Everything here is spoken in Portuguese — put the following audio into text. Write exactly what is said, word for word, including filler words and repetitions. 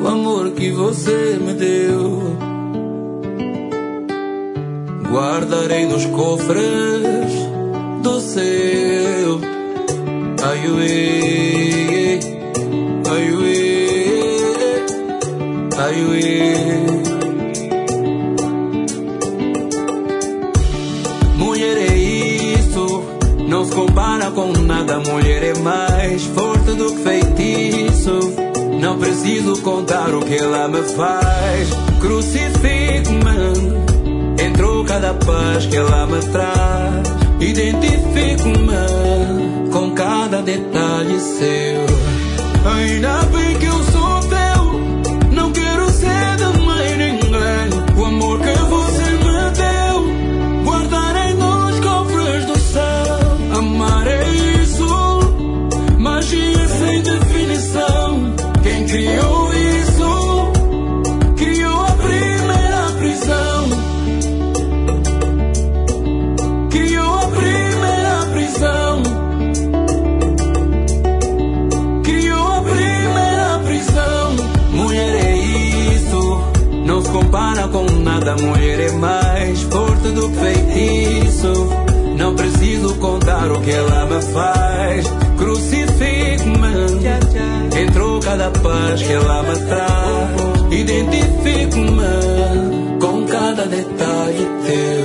o amor que você me deu. Guardarei nos cofres do céu. Ai, uê, ai, uê, ai, uê. Mulher é isso, não se compara com nada. Mulher é mais forte do que feitiço. Não preciso contar o que ela me faz. Crucifico-me em troca da paz que ela me traz. Identifico-me com cada detalhe seu. Ainda bem que eu sou teu, não quero ser de mais ninguém. O amor que você me deu, guardarei nos cofres do céu. Amar é isso, magia sem definição. Quem criou isso, criou a primeira prisão. Criou a primeira prisão. Criou a primeira prisão. Mulher é isso, não se compara com nada. Mulher é mais forte do que feitiço. Não preciso contar o que ela me faz. Crucifico-me em troca da paz que ela me traz. Identifico-me com cada detalhe teu.